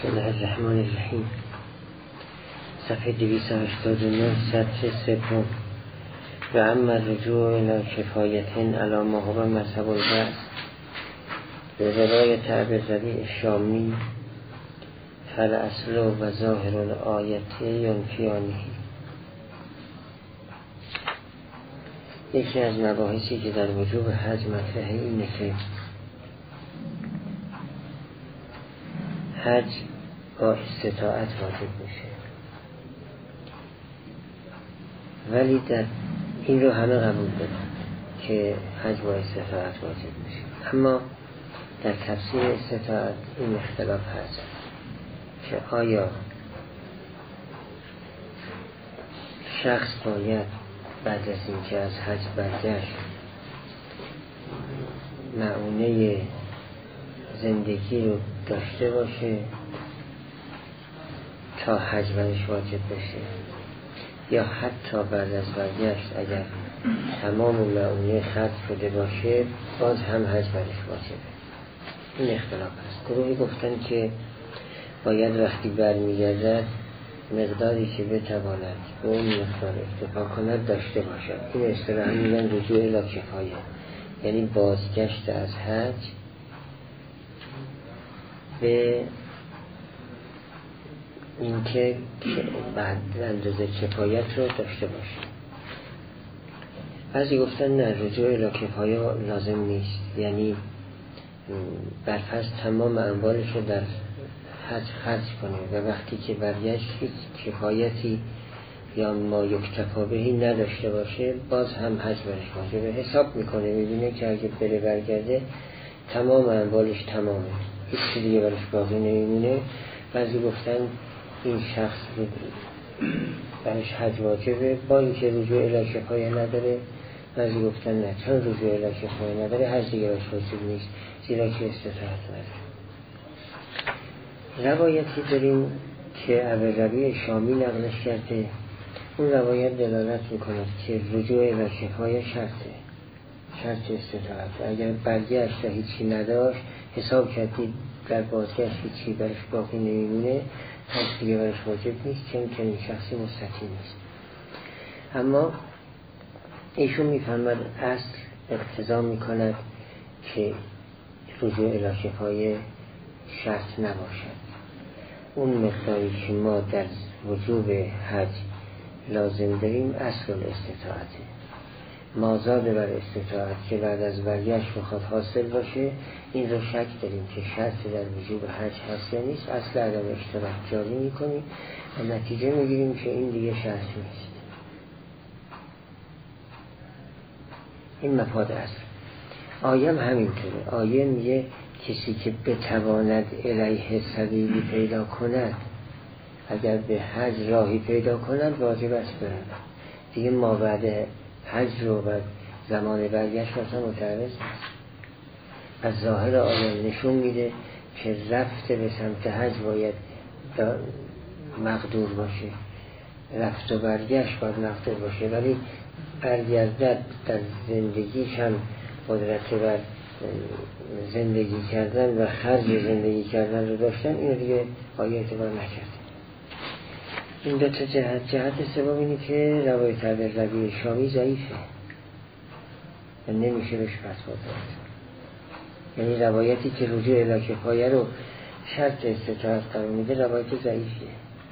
بسم الله الرحمن الرحیم. صفحه 289 سطر سوم. و اما رجوع الى کفایتن علی ما هو مذهب البعث به روایت ابوذبیع شامی فالاصل و ظاهر الآیت ینفیانه. یکی از مباحثی که در وجوب حج مطرحه اینه که حج با استطاعت واجب میشه، ولی در این رو همه قبول دارن که حج با استطاعت واجب میشه، اما در تفسیر استطاعت این اختلاف هست که آیا شخص باید بعد از اینکه از حج برگشت معونه زندگی رو داشته باشه تا حج برش واجب بشه، یا حتی بعد از برگشت اگر تمام معونه خرج شده باشه باز هم حج برش واجبه. این اختلاف هست. گروهی گفتن که باید وقتی برمیگردد مقداری که بتواند به اون مقدار اکتفا کند داشته باشد. این اصطلاحاً میگن رجوع الی کفایه، یعنی بازگشت از حج به اینکه بعد اندازه کفایت رو داشته باشه. بعضی گفتن نه، رجوع الی کفایه لازم نیست، یعنی برفرض تمام اموالش رو در حج خرج کنه و وقتی که برگشت هیچ کفایتی یا ما یکتفا بهی نداشته باشه باز هم حج برش واجبه. حساب میکنه، میبینه که اگه بره برگرده تمام اموالش تمامه، هیچ دیگه برش باقی نمیمونه. بعضی گفتن این شخص برش حج واجبه با اینکه رجوع الی کفایه نداره. بعضی گفتن نه، چون رجوع الی کفایه نداره حج دیگه برش واجب نیست، زیرا که استطاعت نداره. روایتی داریم که ابوذبیع شامی نقلش کرده. اون روایت دلالت میکند که رجوع الی کفایه شرط استطاعت. اگر برگشت و هیچی نداشت، حساب کردید در بازگشت هیچی برش باقی نمیمونه، حج دیگه برش واجب نیست، چون که این شخصی مستطیع نیست. اما ایشون میفهمد اصل اقتضا میکند که رجوع الی کفایه شرط نباشد. اون مقداری که ما در وجوب حج لازم داریم اصل الاستطاعته. ما زاد بر استطاعت که بعد از برگشت بخواد حاصل باشه، این رو شک داریم که شرط در وجوب حج هست یا نیست. اصل عدم اشتراک جاری میکنیم و نتیجه میگیریم که این دیگه شرط نیست. این مفاد اصل. آیه هم همینطوره. آیه میگه کسی که بتواند الیه سبیلی پیدا کند، اگر به حج راهی پیدا کند واجب است برد. دیگه ما بعد حج رو و زمان برگشت مثلا متعرض نیست. از ظاهر آیه نشون میده که رفت به سمت حج باید مقدور باشه، رفت و برگشت باید مقدور باشه، ولی برگردد در زندگیش هم قدرت بر زندگی کردن و خرج زندگی کردن رو داشتن، این دیگه آیه اعتبار نکرد. این دو تا جهت سوم اینه که روایت ابوذبیع شامی ضعیفه و نمیشه بهش فتوا داد. یعنی روایتی که رجوع الی کفایه رو شرط استطاعت قرار میده روایت ضعیفیه.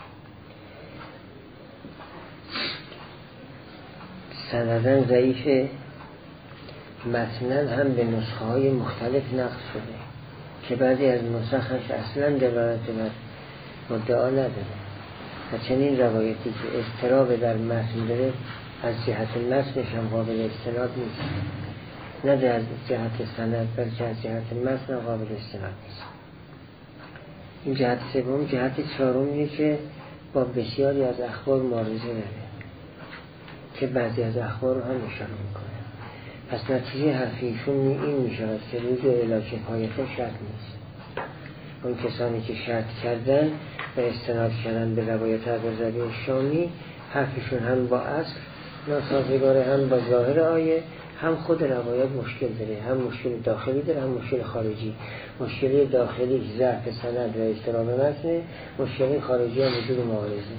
سندن ضعیفه، متنن هم به نسخه های مختلف نقل شده که بعضی از نسخش اصلا دلالت بر مدعا نداره و چنین روایتی که اضطراب در متن داره از جهت متنش هم قابل استناد نیست، نه از جهت سند بلکه از جهت متن قابل استناد نیست. این جهت سوم. جهت چهارم اینه که با بسیاری از اخبار معارضه داره که بعضی از اخبار رو هم اشاره میکنه. پس نتیجه حرفیشون این میشود که رجوع الی کفایه شرط نیست. اون کسانی که شرط کردن و استناد کردن به روایت ابوذبیع شامی، حرفشون هم با اصل ناسازگاره، هم با ظاهر آیه، هم خود روایت مشکل داره، هم مشکل داخلی داره، هم مشکل خارجی. مشکل داخلی ضعف سند و اضطراب متن، مشکل خارجی هم وجود معارضه.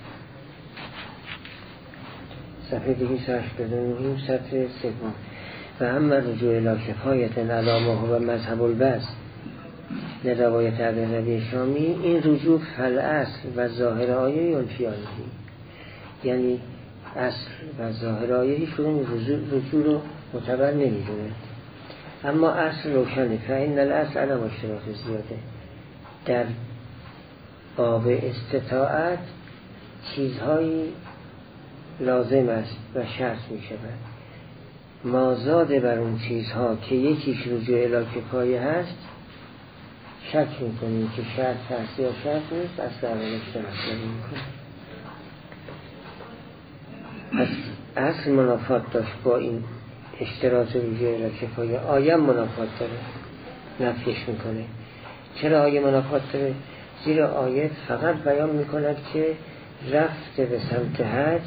صفحه 289 سطر سوم. و هم رجوع الی کفایت علامه و مذهب البس لروایت ابوالربیع شامی، این رجوع فالاصل و ظاهر آیه ینفیانه، یعنی اصل و ظاهر آیه هیچ کدوم رجوع رو معتبر نمیدونه، اما اصل روشنه. فإن الاصل عدم اشتراط زیاده. در باب استطاعت چیزهایی لازم است و شرط می شود، ما زاده بر اون چیزها که یکیش رجوع الی کفایه هست شک می کنیم که شرط هست یا شرط نیست، اصلا اشتراط نمی کنیم. پس اصل منافات داشت با این اشتراط رجوع الی کفایه. آیه منافات داره، نفیش میکنه. چرا آیه منافات داره؟ زیرا آیه فقط بیان میکند که رفته به سمت حج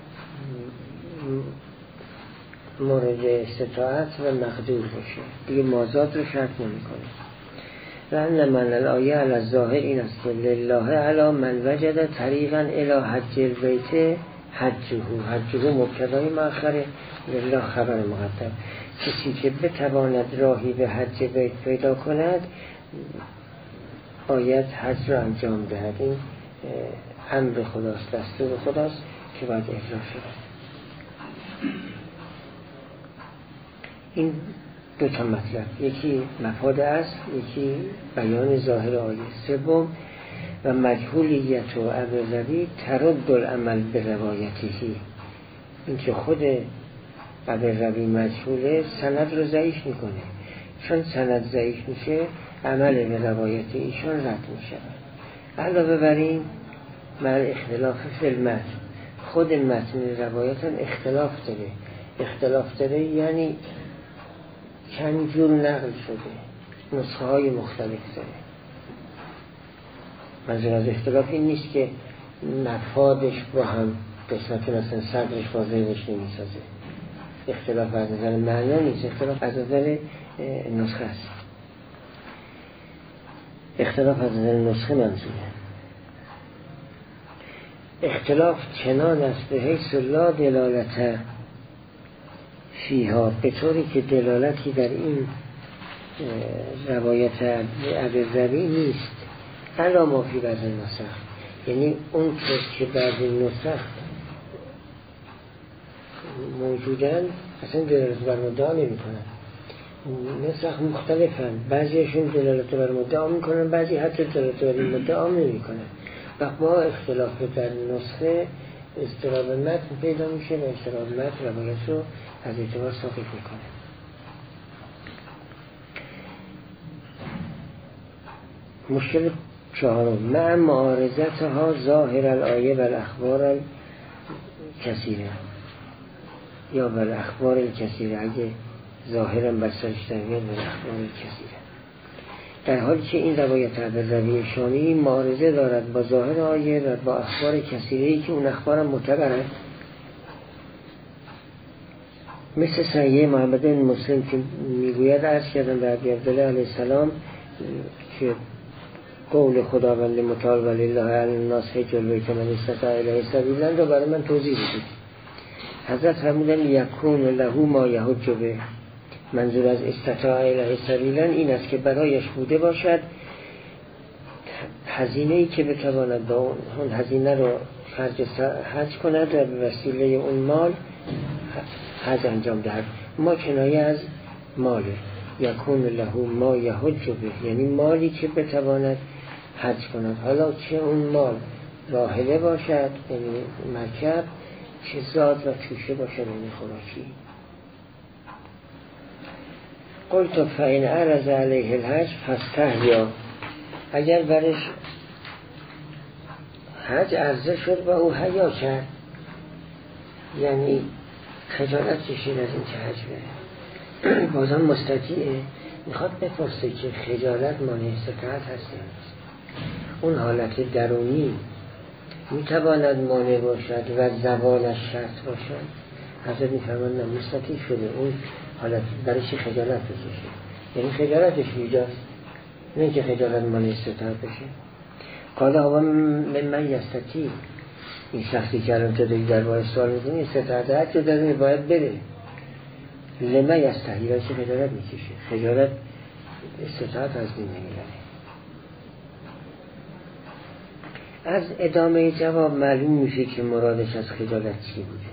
مورد استطاعت و مقدور باشه، دیگه مازاد رو شرط نمیکنه. و ان من الآیه علی الظاهر این است که لله علی من وجد طریقا الی حج البیت حجه مبتدای مؤخر، لله خبر مقدم. کسی که بتواند راهی به حج بیت پیدا کند باید حج را انجام دهد. این امر خداست، دستور خداست که باید اجرا شود. این دو تا مطلب، یکی مفاد اصل، یکی بیان ظاهر آیه. سوم و مجهولیت و ابوالربیع ترد العمل به روایتهی، این که خود ابوالربیع مجهوله سند رو ضعیف میکنه، چون سند ضعیف میشه عمل به روایت ایشان رد میشه. علاوه بر این مع اختلاف فی المتن، خود متن روایت هم اختلاف داره یعنی چند جور نقل شده، نسخه های مختلف داره. منظور از اختلاف این نیست که مفادش با هم قسمت مثلا صدرش با ذهنش نمیسازه. اختلاف از نظر معنا نیست، اختلاف از نظر نسخه است. اختلاف از نظر نسخه منظوره. اختلاف چنان است به حیث لا دلالت فیها، به طوری که دلالتی در این روایت ابوالربیع نیست. علا ما فی بعض النسخ، یعنی اون که بعض نسخ موجودن اصلا دلالت بر مدعا نمی کنن. نسخ مختلفن، بعضیشون دلالت بر مدعا می کنن، بعضی حتی دلالت بر مدعا نمی کنن. و با اختلاف در نسخه اضطراب متن پیدا میشه و اضطراب متن روایت رو از اعتبار ساقط میکنه. مشکل چهارم مع معارضتها ظاهر الآیه و الاخبار کثیره، یا و الاخبار کثیره، اگه ظاهرا بسرش در میاد و الاخبار کثیره، در حالی که این روایت ابوالربیع شامی معارضه دارد با ظاهر آیه و با اخبار کثیره‌ای که اون اخبار معتبره، مثل صحیح محمد بن مسلم که میگوید عرض کردم در عبدالله علیه السلام که قول خداوند متعال ولله علی الناس حج البیت من استطاع الیه سبیلا رو برای من توضیح بدید. حضرت فرمودن یکون له ما یحج به، منظور از استطاع الیه سبیلا این است که برایش بوده باشد هزینه‌ای که بتواند با اون هزینه رو خرج حج کند و به وسیله اون مال حج انجام دهد. ما کنایه از ماله، یکون له ما یحج به یعنی مالی که بتواند حج کند، حالا چه اون مال راحله باشد یعنی مرکب، چه زاد و توشه باشد یعنی خوراکی. قلت فإن عرض علیه الحج فاستحیا، اگر برش حج عرضه شد و او حیا کرد یعنی خجالت کشید از این که حج بره، بازم مستطیعه، میخواد بپرسه که خجالت مانع استطاعت هست یا نیست. اون حالت درونی میتواند مانع باشد و زوالش شرط باشد، حضرت میفرمان نه مستطیع شده، اون حالت درش خجالت بکشه، یعنی خجالتش ایجاست، نه که خجالت مال استطاعت بشه. قال آقا من یستطیع، این شخصی که الان تو داری در باید سوال میکنی استطاعت هر چه داره باید بره، لما یستحی را چه خجالت میکشه، خجالت استطاعت از دین نمیبره. از ادامه جواب معلوم میشه که مرادش از خجالت چی بوده.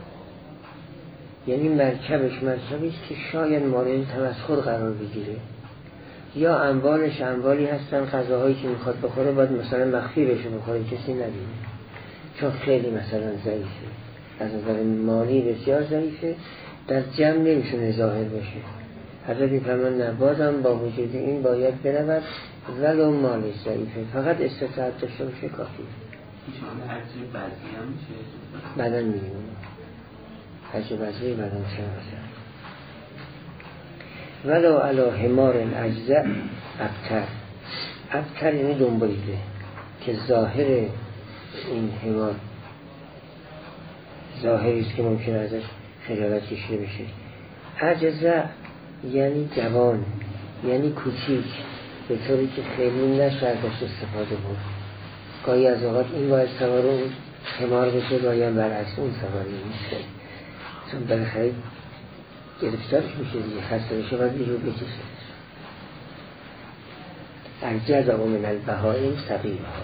یعنی مرکبش مرکبی است که شاید مورد تمسخر قرار بگیره، یا اموالش اموالی هستن غذاهایی که میخواد بخوره باید مثلا مخفی بشه بخوره کسی نبینه، چون خیلی مثلا ضعیفه، از نظر مالی بسیار ضعیفه، در جمع نمیشونه ظاهر بشه. حضرت میفرمان نه، بازم با وجود این باید برود ولو مالش ضعیفه، فقط استطاعت داشته باشه کافیه. هرچی بعضی هم میشه بدن میگیم هرچی بعضی بدن چه باشه. ولو علا حمار اجزع ابتر یعنی دنبالیده که ظاهر این حمار ظاهری است که ممکن ازش خجالت کشیده بشه. اجزع یعنی جوان، یعنی کوچیک، به طوری که خیلی نشه ازش استفاده بود. گاهی از اوقات این باید سوار اون حمار بشه، گاهی هم برعکس اون سواری میشه، چون بالاخره گرفتارش میشه دیگه، خسته بشه باید بیرون بکشه. الجزع من البهائم سقیمها.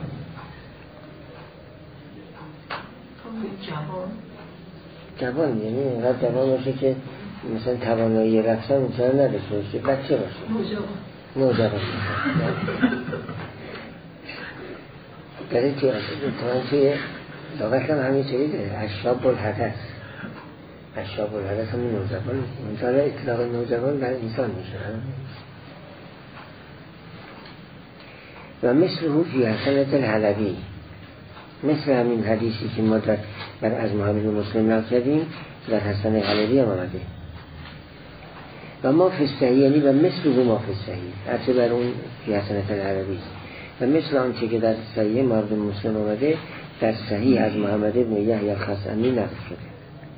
جوان یعنی اینقدر جوان باشه که مثلا توانایی رفتن مثلا نداشته باشه، بچه باشه، نوجوان داره توی لغت هم همین چیزی داره، اشراب الحدث. اشراب الحدث همون نوجوان، مثلا اطلاق نوجوان بر انسان میشه. و مثل او فی حسنت الحلبی، مثل همین حدیثی که ما بر از محمد مسلم نقل کردیم در حسن حلبی هم آمده. و ما فی الصحیح یعنی و مثل او ما فی الصحیح، هرچه بر اون فی حسنت الحلبی و مثل آنچه که در صحیح محمد مسلم آمده در صحیح از محمد بن یحیی الخثعمی نقل شده.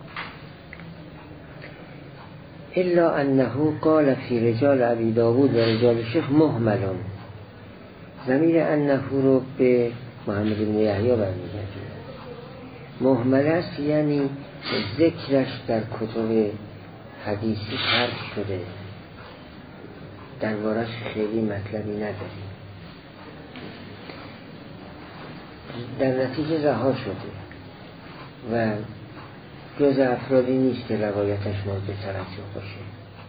الا انه قال فی رجال ابی داود و رجال شیخ مهملان، ضمیر انه رو به محمد بن یحیی برمیگرده. مهمل است یعنی ذکرش در کتب حدیثی ترک شده، دربارش خیلی مطلبی نداریم، در نتیجه رها شده و جز افرادی نیست که روایتش مورد توجه باشه.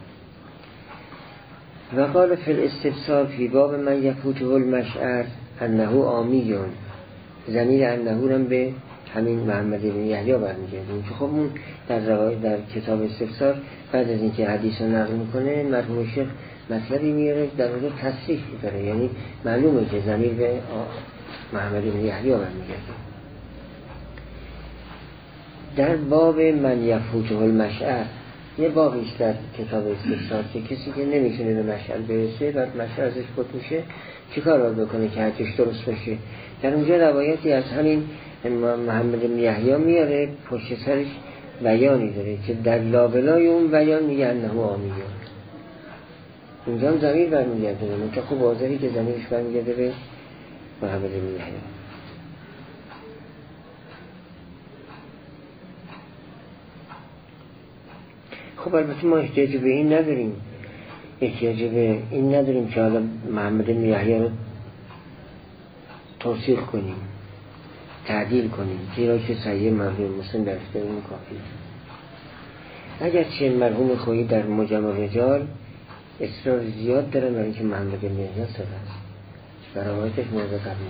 و قال فی الاستفسار فی باب من یفوته المشعر انه آمیون، ضمیر انه هم به همین محمد بن یحیی برمیگردیم که خب اون در کتاب استفسار بعد از اینکه حدیث رو نقل میکنه مرحوم شیخ مطلبی میاره در اونجا تصریح داره، یعنی معلومه که ضمیر به محمد بن یحیی برمیگرده. در باب من یفوته المشعر، یه بابیست در کتاب استفسار که کسی که نمیتونه به مشعر برسه بعد مشعر ازش فوت میشه چیکار باید بکنه که حجش درست بشه. در اونجا روایتی از همین محمد بن یحیی میاره، پشت سرش بیانی داره که در لابلای اون بیان میگه انه آمیون. اونجا هم ضمیر برمیگرده، منطقه خوب واضحی که ضمیرش برمیگرده به محمد بن یحیی. خب البته ما احتیاج به این نداریم، که حالا محمد بن یحیی رو توثیق کنیم، تعدیل کنیم، زیرا که صحیح مرحوم مسلم در اختیار اون کافیه. اگرچه مرحوم خویی در مجمع الرجال اصرار زیاد دارن برای اینکه محمد بن یحیی ثقه است و روایتش مورد قبول.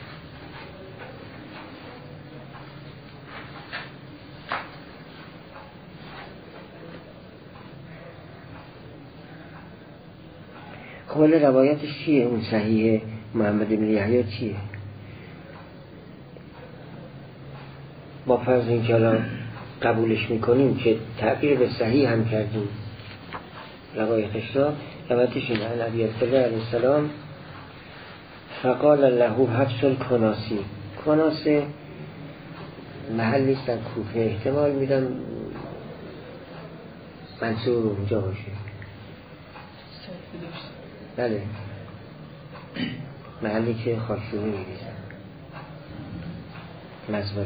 خب ولی روایتش چیه؟ اون صحیح محمد بن یحیی چیه؟ با فرض این که الان قبولش میکنیم که تعبیر به صحیح هم کردیم روایتش را، روایتش این عن ابی عبدالله علیه السلام فقال له حبس الکناسی. کناسه محلی است در کوفه، احتمال میدم منصور اونجا باشه. بله، محلی که خاشومی میریزن مزبله.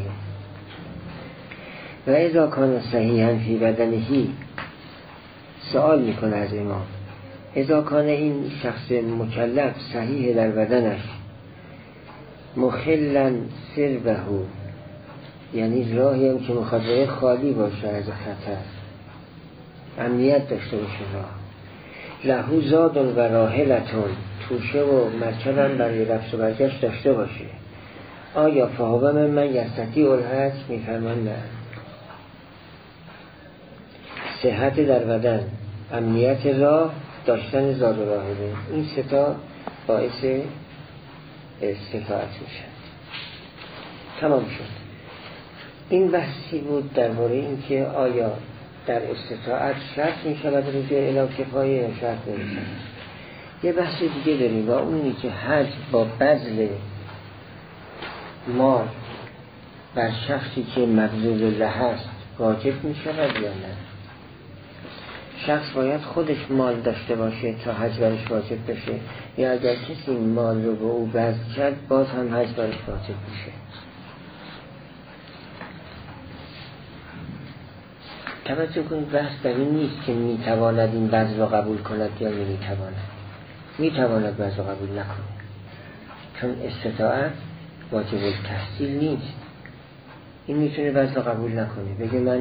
و اذا کان صحیحا فی بدنهی، سوال میکنه از امام، اذا کان این شخص مکلف صحیح در بدنش، مخلا سربه، یعنی راهی هم که مخاطره خالی باشه از خطر، امنیت داشته باشه راه، لهو زاد و راحلتون، توشه و مرکب هم برای رفت و برگشت داشته باشه، آیا فهو من یستطیع الحج؟ میفرمان نه. صحت در بدن، امنیت راه، داشتن زاد و راحله، این سه تا باعث استطاعت میشن. تمام شد. این بحثی بود درباره این که آیا در استطاعت شرط می شود رجوع الی کفایه یا شرط نمی شود. یه بحث دیگه داریم و اونی که حج با بذل مال بر شخصی که مبذول له هست واجب می شود یا نه. شخص باید خودش مال داشته باشه تا حج برش واجب بشه، یا اگر کسی مال رو به او بذل کرد باز هم حج برش واجب میشه. توجه کنید، بحث در این نیست که میتواند این بذل رو قبول کند یا نمیتواند. میتواند بذل رو قبول نکنه، چون استطاعت واجب التحصیل نیست. این میتونه بذل رو قبول نکنه، بگه من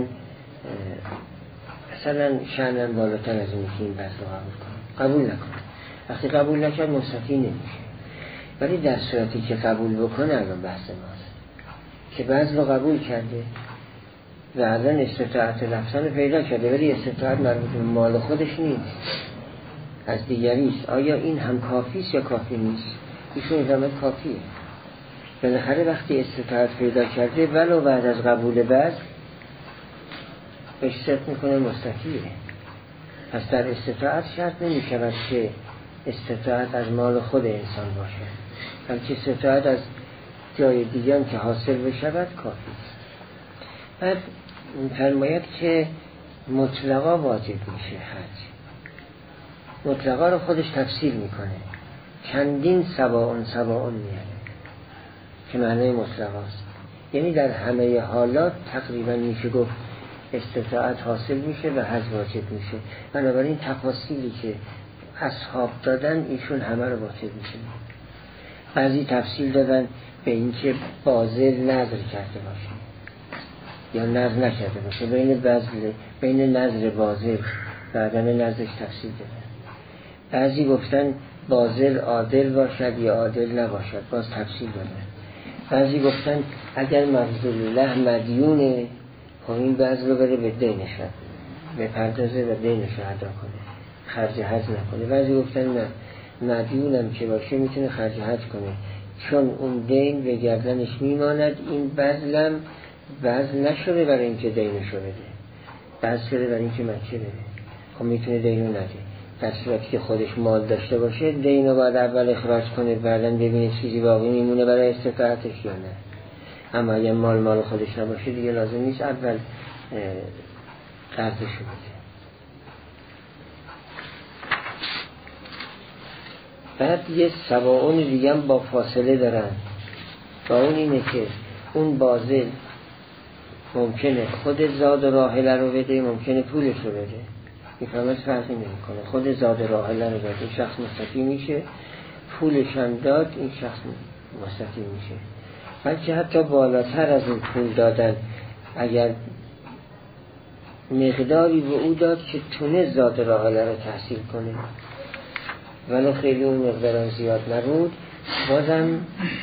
مثلا شأنم بالاتر از این که این بذل رو قبول کنم، قبول نکنه. وقتی قبول نکرد مستطیع نمیشه. ولی در صورتی که قبول بکنه، الان بحث ماست که بذل رو قبول کرده و الان استطاعت رفتن پیدا کرده، ولی استطاعت مربوط به مال خودش نیست، از دیگریست. آیا این هم کافیست یا کافی نیست؟ ایشون زمان کافیه. بالاخره وقتی استطاعت پیدا کرده ولو بعد از قبول بذل بهش ست میکنه مستطیعه. پس در استطاعت شرط نمی شود که استطاعت از مال خود انسان باشه، بلکه استطاعت از جای دیگران که حاصل بشود کافیست. بعد فرماید که مطلقا واجب میشه حج. مطلقا رو خودش تفسیر میکنه، چندین سواء میاره که معنی مطلقاست. یعنی در همه حالات تقریبا میشه گفت استطاعت حاصل میشه و حج واجب میشه. بنابراین تفاصیلی که اصحاب دادن ایشون همه رو واجب میشه. بعضی تفصیل دادن به اینکه باذل نذر کرده باشه یا نذر نکرده باشه، بین نذر باذل و عدم نذرش تفصیل دادن. بعضی گفتن باذل عادل باشد یا عادل نباشد، باز تفصیل دادن. بعضی گفتن اگر مبذول له مدیونه، خب این بذل رو بره به دینش به پردازه و دینش رو ادا کنه، خرج حج نکنه. بعضی گفتن نه، مدیونم که باشه میتونه خرج حج کنه، چون اون دین به گردنش میماند، این بذلم بذل نشده برای اینکه دینشو بده، بذل شده برای اینکه مکه بده. خب میتونه دینو نده. در صورتی که خودش مال داشته باشه دینو باید اول اخراج کنه، بعدن ببینه چیزی باقی میمونه برای استطاعتش یا نه. اما اگه مال خودش نباشه دیگه لازم نیست اول قرضش بده. بعد یه سواون دیگه هم با فاصله دارن، با اون اینه که اون باذل ممکنه خود زاد راحله رو بده، ممکنه پولش رو بده، میفهمت فرقی نمیکنه. خود زاد راحله رو بده این شخص مستطیع میشه، پولش هم داد این شخص مستطیع میشه. بلکه حتی بالاتر از این پول دادن، اگر مقداری به او داد که تونه زاد راحله رو تحصیل کنه ولو خیلی اون مقدار زیاد نبود، بازم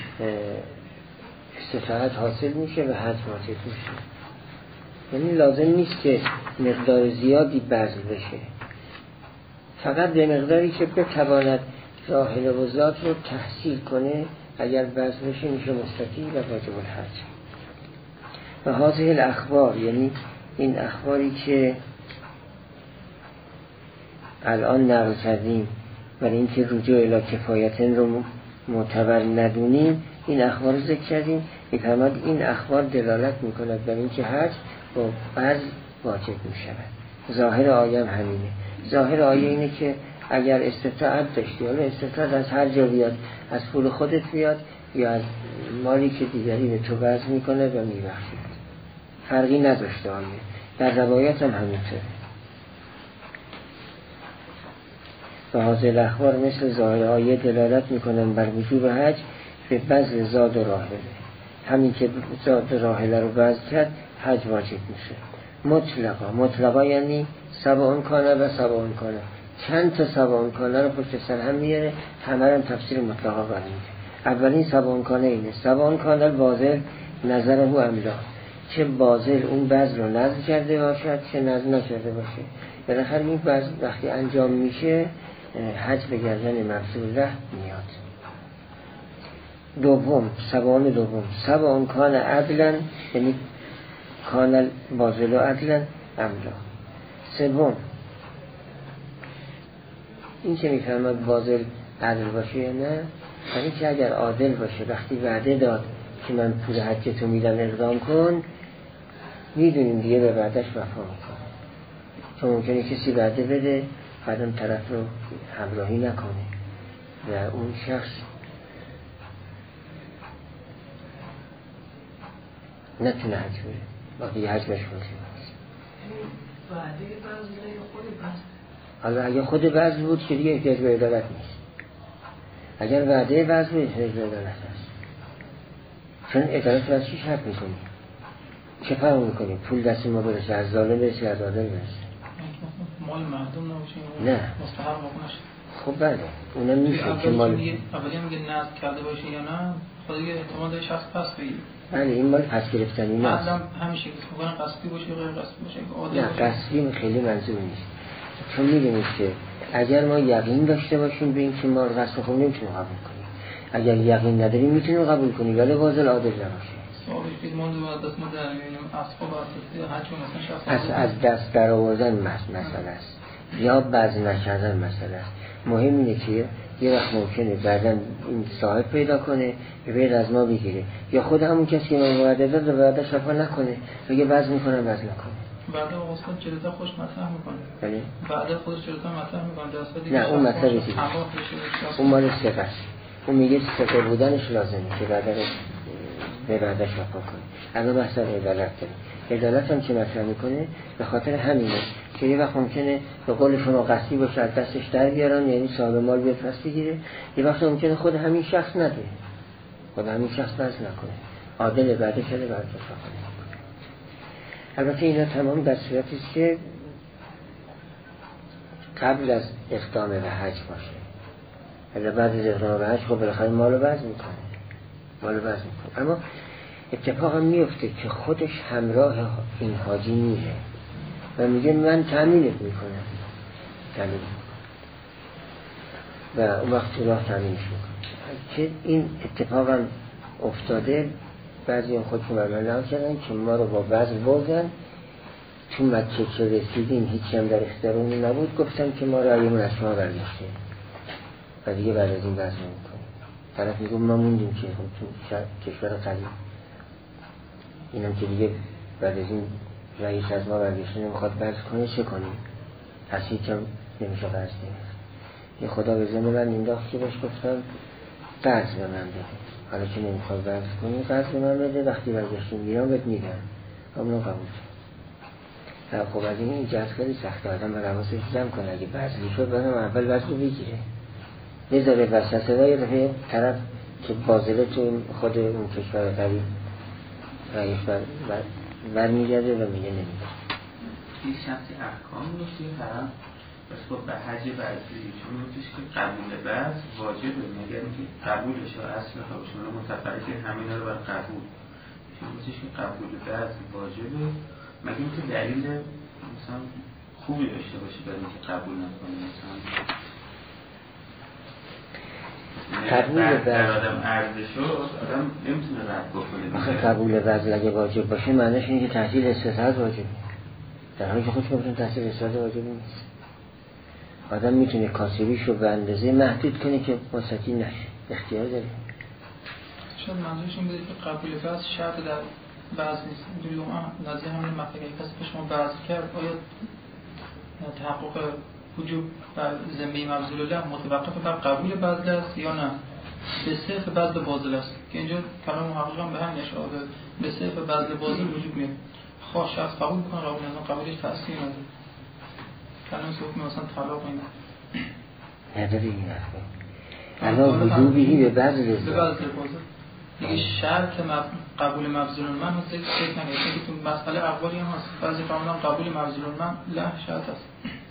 استطاعت حاصل میشه و حج واجب میشه. یعنی لازم نیست که مقدار زیادی بذل بشه، فقط به مقداری که بتواند راحله و زاد رو تحصیل کنه، اگر بذل بشه میشه مستطیع و واجب الحج. و هذه الاخبار، یعنی این اخباری که الان نقل کردیم ولی اینکه رجوع الی کفایتن رو معتبر ندونیم، این اخبار رو ذکر کردیم می‌فرماد این اخبار دلالت می‌کند بر اینکه حج با بذل واجب می‌شود. ظاهر آیه همینه. ظاهر آیه اینه که اگر استطاعت داشتی، حالا استطاعت از هر جا بیاد، از پول خودت بیاد یا از مالی که دیگری به تو بذل می‌کنه و می‌بخشه، فرقی نداشته آیه. در روایت هم همینطوره. و حاضر اخبار مثل ظاهر آیه دلالت میکنن بر وجوب حج به بذل زاد و راحله. همین که زاد و راحله رو بذل کرد حج واجب میشه. مطلقا یعنی سبعون کانه و سبعون کانه، چند تا سبعون کانه رو پشت سر هم میاره، همه هم تفسیر مطلقا قرار میده. اولین سبعون کانه اینه، سبعون کانه بازل نظر او املا، چه بازل اون بذل رو نذر کرده باشد چه نذر نکرده باشه. بالاخره این بذل وقتی انجام میشه حج به گردن مبذول ره میاد. دوم، سبعون کان عدلن، یعنی کان بازل و عدلن املا. سوم، این که میفرماد بازل عدل باشه یا نه، یعنی که اگر عادل باشه وقتی وعده داد که من پول حج تو میدم اقدام کن، میدونیم دیگه به وعدش وفا میکنه. چون ممکنه کسی وعده بده بعدم طرف رو همراهی نکنه و اون شخص نتونه حج بره وقتی حج مشغول شد. وعده بذل یا خود بذل؟ حالا اگه خود بذل بود که دیگه احتیاج به عدالت نیست. اگر وعده بذل بود احتیاج به عدالت هست. چون عدالت رو از چی شرط میکنی؟ چه فرق میکنی؟ پول دست ما برسه، از ظالم برسه، از عادل برسه. مال مردم نباشه، نه مستحق نشه. خب بله اونم میشه که مال اولی میگه نذر کرده باشه یا نه، خود دیگه احتمال داره شخص پس بگیره. بله این مال پس گرفتنی نیست. بعدم همیشه که میگن قصدی باشه غیر قصدی باشه. نه قصدی خیلی منظور نیست. چون میدونید که اگر ما یقین داشته باشیم به این که ما قصد خود نمیتونیم قبول کنیم، اگر یقین نداریم میتونیم قبول کنیم ولی واضح عادل نباشه. از دست در آوردن مسئله است یا بذل نکردن مسئله است. مهم اینه که یه وقت ممکنه بعداً این صاحب پیدا کنه ببید از ما بگیره، یا خود همون کسی که ما وعده داد و وعده شفا نکنه بگه بذل میکنم بذل نکنه. بعد خود جلسه خوش مطرح میکنه. بله. بعد خودش جلسه مطرح میکنه. نه اون مطلب دیگه. اون مال ثقه است. اون میگه ثقه بودنش لازمه که بعد به بعد شفا کنه. اما بحث عدالت داره. عدالت هم که مطرح میکنه به خاطر همینه که یه وقت ممکنه به قول شما قصدی باشه از دستش در بیارن، یعنی صاحب مال بیاد پس بگیره، یه وقت ممکنه خود همین شخص نده، خود همین شخص بذل نکنه، عادل بعد شده بعد شفا کنه. البته اینا تمام در صورتی است که قبل از اقدام به حج باشه. اگر بعد از اقدام به حج خب بالاخره مالو بذل میکنه. اما اتفاق هم میفته که خودش همراه این حاجی میره و میگه من تامینت میکنم و اون وقت تو راه تامینش میکنه. که این اتفاق هم افتاده. بعضی هم خودشون برمانه کردن که ما رو با بذل بردن تو مکه که رسیدیم هیچی هم در اختیارمون نبود، گفتن که ما رو ایمون از شما برداشته و دیگه بعد از این بذل میکنیم. طرف میگه ما موندیم که تو کشور قریب، اینم که دیگه بعد از این رئیس از ما برداشته نمیخواد بذل کنه چه کنیم؟ پس هیچ هم نمیشه قرض نمیشه. یه خدا به ذهن من انداخت که باش گفتم قرض به من بده، حالا که نمیخواد بذل کنی قرض به من بده، وقتی برگشتیم میرم بهت میدم. همونو قبول کرد. خب از این جهت خیلی سخته، آدم به رواسش جمع کنه. اگه بذلی شد برم اول بذل رو بگیره، نذاره وسط و یه دفعه طرف که بازله تو خود اون کشور قریب رئیس برمیگرده و میگه نمیده. این شخصی احکام میشه طرف بس با به حج بذلی چون میگوش که قبول بذل واجبه، مگر اینکه قبولش و اصل خودشون رو متفرقه همینا رو بر قبول چون میگوش که قبول بذل واجبه، مگر اینکه دلیل مثلا خوبی داشته باشه برای اینکه قبول نکنه. مثلا قبول بذل آدم عرضه شد آدم نمیتونه رد بکنه. آخه قبول بذل اگه واجب باشه معنیش اینه که تحصیل استطاعت واجبه، در حالی که خودش میگه تحصیل استطاعت واجب نیست. آدم میتونه کاسبیشو به اندازه محدود کنه که مستقیم نشه، اختیار داره. شد منظورش این بوده که قبول وزن شرط در بعض نیست. اینجوری نظیر همین مطلب کسی به شما بعض کرد آیا تحقق وجوب بر ذمه مبذول الله متوقف بر قبول بذل است یا نه به صرف بذل باطل است که اینجا کلام محقق هم به همین اشاره به صرف بذل باطل وجود میاد خواه شخص قبول بکنه قبول نکنه قبولش تأثیر نداره کلام حکم مثلا طلاق اینا نداره این حرفه الان وجوبی به بذل باطل دیگه شرط قبول مبذول من هست که فکر نمیشه که تو مسئله اقوالی هم هست بعضی فرمودن قبول مبذول من له شرط است.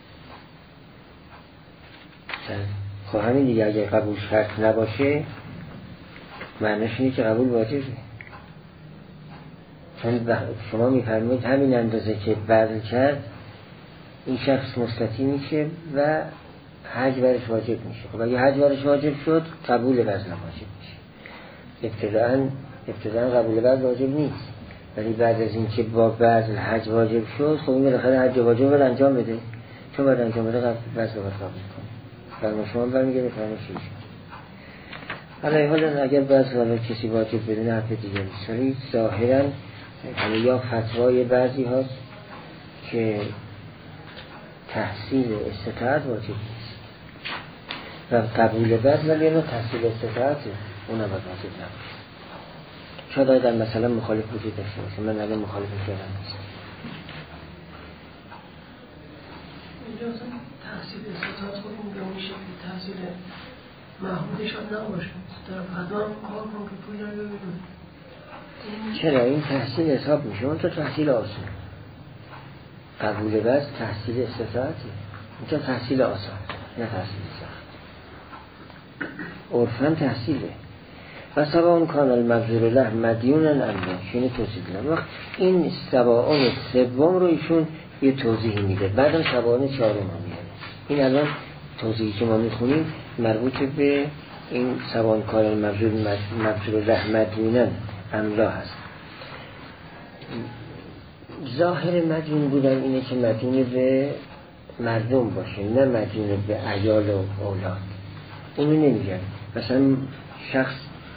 خب همین دیگه اگه قبول شرط نباشه معنیش اینه که قبول واجبه. چون شما میفرمایید همین اندازه که بذل کرد این شخص مستطیع میشه و حج برش واجب میشه. خب اگه حج برش واجب شد قبول بذل واجب میشه. ابتداً قبول بذل واجب نیست ولی بعد از اینکه با بذل حج واجب شد خب این بالاخره حج واجب رو انجام بده چون باید انجام بده بذل باید قبول کنه. فرما شما برمیگه به فرما شیش حالا حالا اگر بذل کسی واجب بدونه حرف دیگه نیست ولی ظاهراً یا فتوای بعضی هاست که تحصیل استطاعت واجب نیست و قبول بذل ولی اما تحصیل استطاعته اون هم واجب نباشه. شاید در مثلا مخالف وجود داشته باشه من الان مخالف کردم نیست. اینجا اصلا تحصیل استطاعت خودمون به اون شکل تحصیل محمودش هم نباشه در قدام کار کن که پول رو ببینیم. چرا این تحصیل حساب میشه اون تو تحصیل آسان قبول بذل تحصیل استطاعته اون تو تحصیل آسان نه تحصیل سخت عرفاً تحصیله و سواء کان المبذول له مدیونا ام لا شینه توضیح دادم. وقت این سواء سوم رو ایشون یه توضیحی میده بعدم سواء چهارم رو میاره. این الان توضیحی که ما میخونیم مربوط به این سواء کان المبذول له مدیونا ام لا هست. ظاهر مدیون بودن اینه که مدیون به مردم باشه نه مدیون به عیال و اولاد. اینو نمیگن مثلا شخص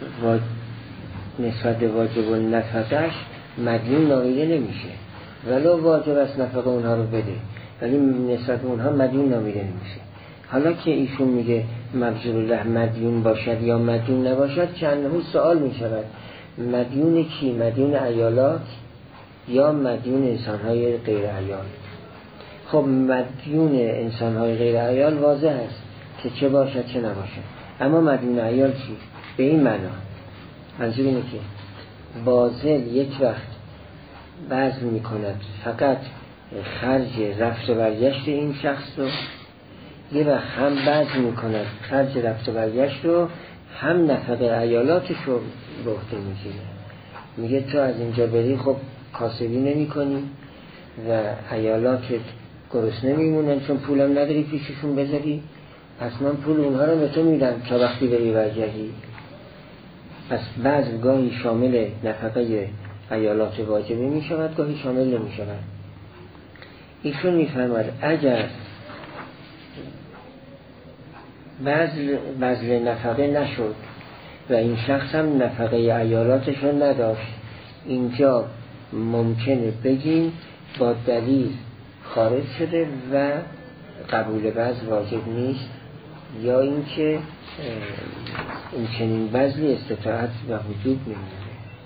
نسبت به واجب و نفقش مدیون نامیده نمیشه ولو واجب است نفقه اونها رو بده ولی نسبت به اونها مدیون نامیده نمیشه. حالا که ایشون میگه مبذول الله مدیون باشد یا مدیون نباشد چند سوال میشود مدیون کی؟ مدیون عیالات یا مدیون انسانهای غیر عیال؟ خب مدیون انسانهای غیر عیال واضح است که چه باشد چه نباشد اما مدیون عیال چی؟ به این معنا منظور اینه که باذل یک وقت بذل میکند فقط خرج رفت و برگشت این شخص رو یه وقت هم بذل میکند خرج رفت و برگشت رو هم نفقه عیالاتش رو به عهده میگیره. میگه تو از اینجا بری خب کاسبی نمی کنی و عیالاتت گرسنه نمیمونن چون پولم نداری پیششون بذاری پس من پول اونها رو به تو میدم تا وقتی بری برگردی. پس بعض گاهی شامل نفقه عیالات واجبه می شود گاهی شامل نمی شود. ایشون می فرماید اگر بذل نفقه نشد و این شخص هم نفقه عیالاتش رو نداشت اینجا ممکنه بگیم با دلیل خارج شده و قبول بذل واجب نیست یا اینکه این چنین بذلی استطاعت و وجود نمیده.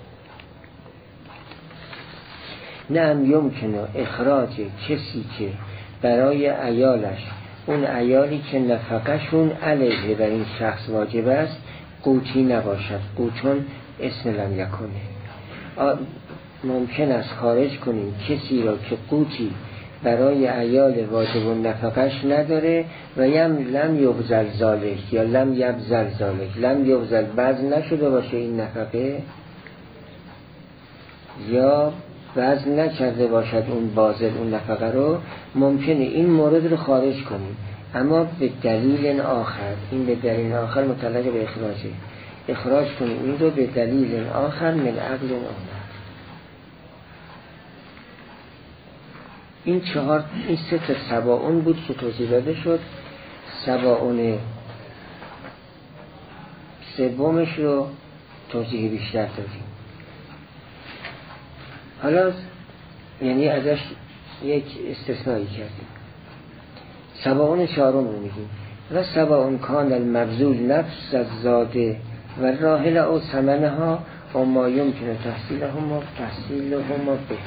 نه هم یمکنه اخراج کسی که برای عیالش اون عیالی که نفقهشون علیه بر این شخص واجب است قوتی نباشد قوتون اسم لم یکنه ممکن است خارج کنیم کسی را که قوتی برای عیال واجب و نفقهش نداره و لم یبذل ذالک یا لم یبذل ذالک لم یبذل بذل نشده باشه این نفقه یا بذل نکرده باشد اون باذل اون نفقه رو ممکنه این مورد رو خارج کنیم اما به دلیل آخر این به دلیل آخر متعلق به اخراج کنیم این رو به دلیل آخر من عقل آمد. این سه تا سواء بود که توضیح داده شد. سواء سومش رو توضیح بیشتر دادیم. حالا یعنی ازش یک استثنایی کردیم. سبعون چهارم رو میگیم و سبعون کان المبذول نفس از زاده و راحل او ثمنها و ما یمکن تحصیلهم به.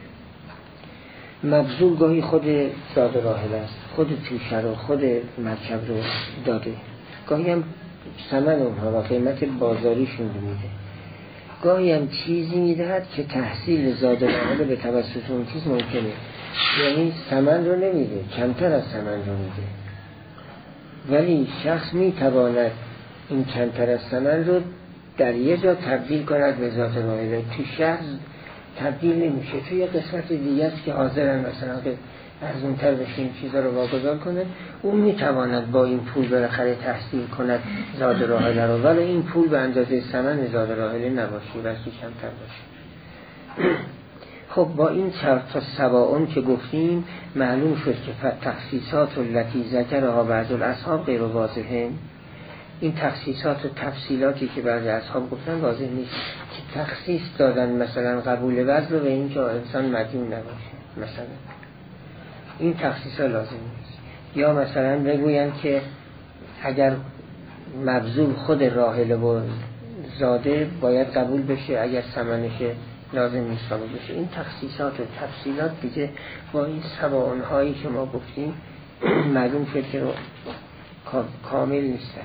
مبذول گاهی خود زاد راحل است، خود توشه رو، خود مرکب رو داده، گاهی هم ثمن اونها و قیمت بازاریشون رو میده، گاهی هم چیزی میدهد که تحصیل زاد راحل به توسط اون چیز ممکنه. یعنی ثمن رو نمیده، کمتر از ثمن رو میده، ولی شخص میتواند این کمتر از ثمن رو در یه جا تبدیل کند به ذات راحله. تو شخص تبدیل نمیشه، تو یه قسمت دیگه است که حاضرن مثلا که ارزونتر بشه این چیزا رو واگذار کنه، اون میتواند با این پول بالاخره تحصیل کند ذات راحله رو، ولی این پول به اندازه ثمن ذات راحله نباشه، بلکه کمتر باشه. خب با این تا سبعون که گفتیم معلوم شد که تخصیصات التي ذکرها بعض الاصحاب غیر واضحه. این تخصیصات و تفصیلاتی که بعضی اصحاب گفتن واضح نیست، که تخصیص دادن مثلا قبول وزن رو به این که انسان مدیون نباشه، مثلا این تخصیصا لازم نیست. یا مثلا بگوین که اگر مبذول خود راحله و زاده باید قبول بشه، اگر ثمنش لازم نیست قبول بشه. این تخصیصات و تفصیلات دیگه با این سبعون هایی که ما گفتیم معلوم شد که کامل نیستن.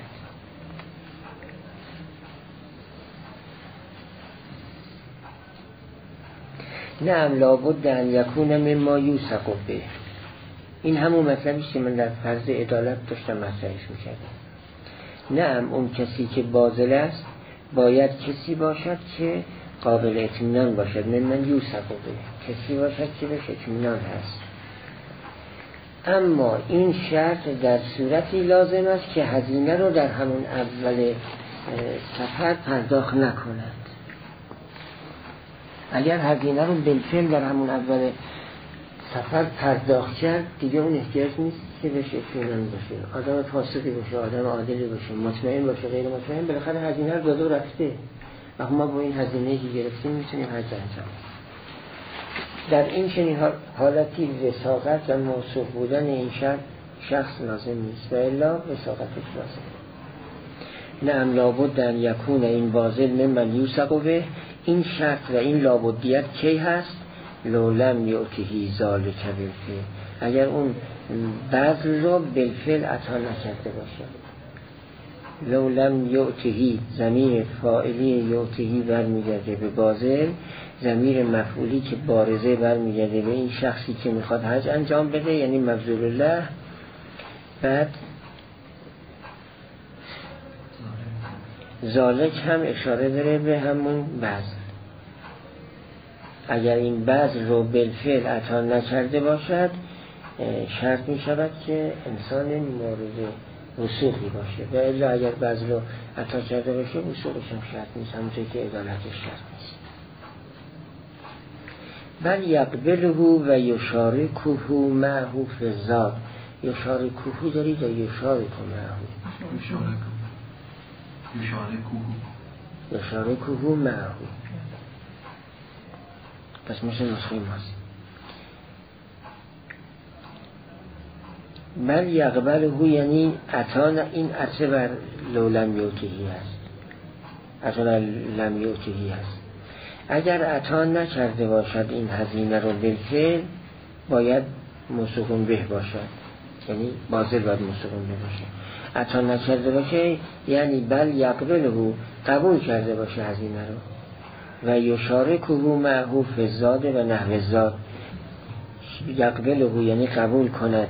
نعم لابد ان یکون مما یوثق به. این همون مطلبیست که من در فرض عدالت داشتم مطرحش میکردم. نعم اون کسی که باذل است باید کسی باشد که قابل اطمینان باشد، ممن یوثق به، کسی باشد که بهش اطمینان هست. اما این شرط در صورتی لازم است که هزینه رو در همون اول سفر پرداخت نکند. اگر هزینه رو بالفعل در همون اول سفر پرداخت کرد دیگه اون احتیاج نیست که بهش اطمینان باشه، آدم فاسقی باشه، آدم عادلی باشه، مطمئن باشه، غیر مطمئن، بالاخره هزینه رو داده و رفته و ما با این هزینه‌ای که گرفتیم میتونیم حج انجام. در این چنین حالتی وثاقت و موثوق بودن این شخص لازم نیست و الا وثاقتش لازم. نعم لابد ان یکون این باذل ممن یوثق به. این شرط و این لابدیت کی هست؟ لو لم یؤتیه ذلک بالفعل، اگر اون بذل رو بالفعل عطا نکرده باشه. لو لم یؤتیه، ضمیر فاعلی یؤتیه برمیگرده به باذل، ضمیر مفعولی که بارزه برمیگرده به این شخصی که میخواد حج انجام بده، یعنی مبذول الله. بعد ذالک هم اشاره داره به همون بذل. اگر این بذل رو بالفعل عطا نکرده باشد شرط می شود که انسان مورد وثوقی باشه، و الا اگر بذل رو عطا کرده باشه وثوقش هم شرط نیست، همونطور که عدالتش شرط نیست. بل یقبله و یشارکه معه فی الزاد. یشارکه دارید یا یشارکه معه؟ یشارکه معه، پس مثل نسخه ماست. بل یقبله یعنی عطا، این عطا بر لو لم یؤتیه هست، عطا لم یؤتیه هست. اگر عطا نکرده باشد این هزینه رو بالفعل باید موثوق به باشد، یعنی باذل باید موثوق به باشه. عطا نکرده باشه یعنی بل یقبله، قبول کرده باشه هزینه رو، و یشارکه معه فی الزاد و نحو الزاد. یقبله یعنی قبول کند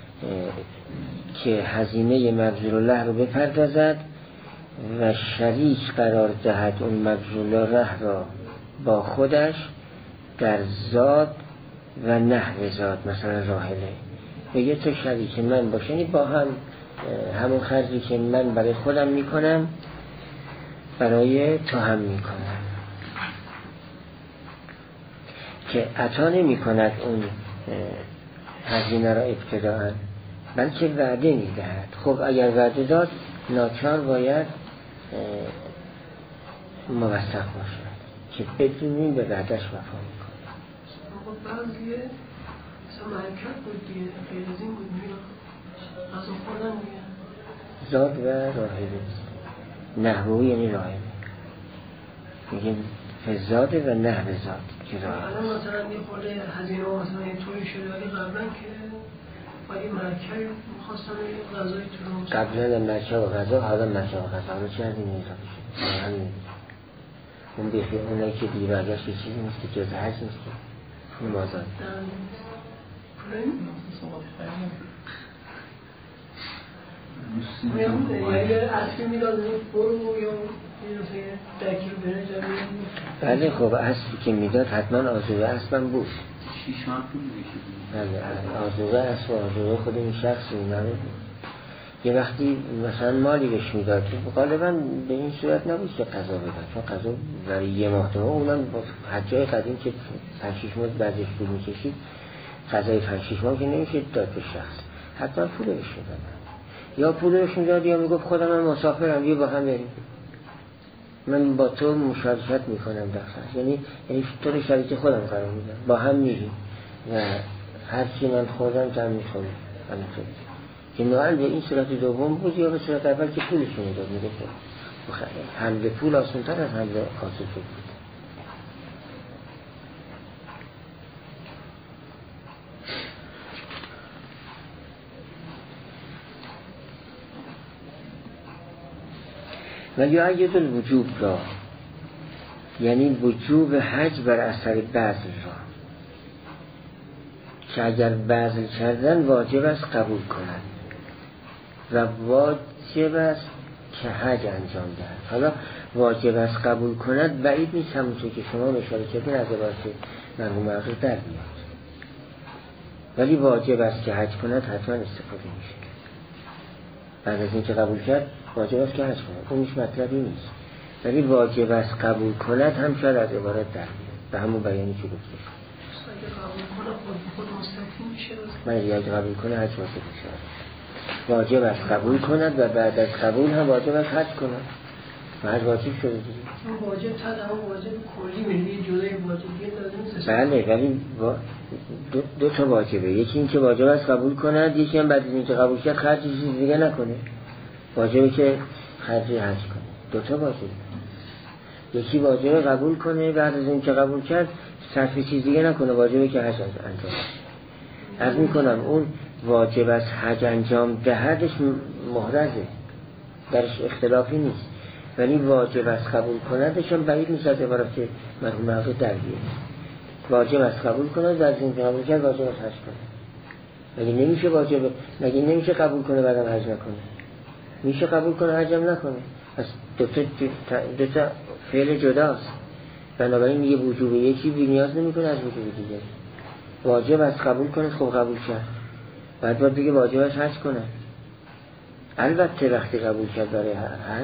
که هزینه مبذول الله رو بپردازد و شریک قرار دهد اون مبذول الله را با خودش در زاد و نحو زاد، مثلا راحله بگه تو شریک من باشه، یعنی با هم همون خرجی که من برای خودم میکنم برای تو هم میکنم، که عطا نمی کند اون هزینه را ابتداءً، بلکه وعده می دهد. خب اگر وعده داد ناچار باید موثق باشد که بدونیم به وعدش وفا میکنه. بعضیه مثلا حرکت بود دیگه، غیر از این بود میگه از اون خوردن میگه زاد و راهبه. نحوه یعنی راهبه، میگیم فزاده و نحوه زاد که راهبه. الان مثلا یه خورده هزینه ها مثلا این طوری شده، ولی قبلا که با این مرکب میخواستن یه غذای تو رو قبلا مرکب و غذا، حالا مرکب و غذا حالا چه هزینه اضافه شده؟ همین اون بیخی اونایی که دیر برگشت یه چیزی نیست که جز حج نیست که پول مازاد اصلی میداد برو یا بله خب اصلی که میداد حتما آذوقه اصلا بود. شیشان پول میشید. بله آذوقه اصل و آذوقه خود این شخص اینا بود. یه وقتی مثلا مالی بهش میداد غالبا به این صورت نبود که قضا بدن، چون قضا برای یه ماه دوم اونم با حجای قدیم که 5-6 ماه بعدش پول میکشید، قضای 5-6 ماه که نمیشه داد به شخص، حتما پول بهش میدادن. یا پول بهش میداد یا میگفت خودم من مسافرم بیا با هم بریم، من با تو مشارکت میکنم در خرج، یعنی تو رو شریک خودم قرار میدم، با هم میریم و هر چی من خودم جمع میکنم. همینطور که نوعا به این صورت دوم بود یا به صورت اول که پولشون میداد، میگه حمل پول آسان‌تر از حمل کاسه بود. و یا اید الوجوب را، یعنی وجوب حج بر اثر بذل را، که اگر بذل کردن واجب است قبول کنند و واجب است که حج انجام دهد. حالا واجب است قبول کند بعید نیست، همونطور که شما اشاره کردین از عبارت مرحوم عقل در میاد، ولی واجب است که حج کند حتما استفاده میشه. بعد از این که قبول کرد واجب است که حج کند، اونش مطلبی نیست، ولی واجب است قبول کند هم شاید از عبارت در میاد به همون بیانی که گفته شد. من اگه قبول کنه حج واجب میشه، واجب است قبول کند و بعد از قبول هم واجب است حج کند و حج واجب شده دیگه. واجب تا هم واجب کلی ملی جلوی واجبیت دادن. بله ولی دو تا واجبه، یکی این که واجب است قبول کند، یکی هم بعد از این که قبول کرد خرج چیز دیگه نکنه. واجبه که خرج حج کنه، دو تا واجبه. یکی واجبه قبول کنه، بعد از این که قبول کرد صرف چیز دیگه نکنه، واجبه که حج انجام بده. عرض میکنم اون واجب است حج انجام دهدش محرزه، درش اختلافی نیست، ولی واجب است قبول کندش هم بعید نیست از عبارت مرحوم عقل در بیاد. واجب است قبول کند و از این که قبول کرد واجب است حج کنه. مگه نمیشه واجب، مگه نمیشه قبول کنه بعدم حج نکنه؟ میشه قبول کنه حجم نکنه. پس دو تا فعل جداست، بنابراین یه وجوب یکی بی نیاز نمیکنه از وجوب دیگه. واجب است قبول کنه، خب قبول کرد، بعد باید بگه واجب است حج کنه. البته وقتی قبول کرد برای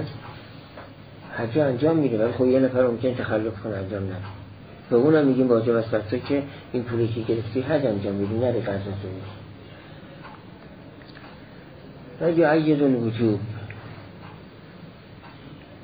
حج انجام میده، ولی خب یه نفر ممکن تخلف کنه انجام نده، به اونم میگیم واجب است بر تو که این پولی که گرفتی حج انجام میدی، نره قضا تو. و یا اید الوجوب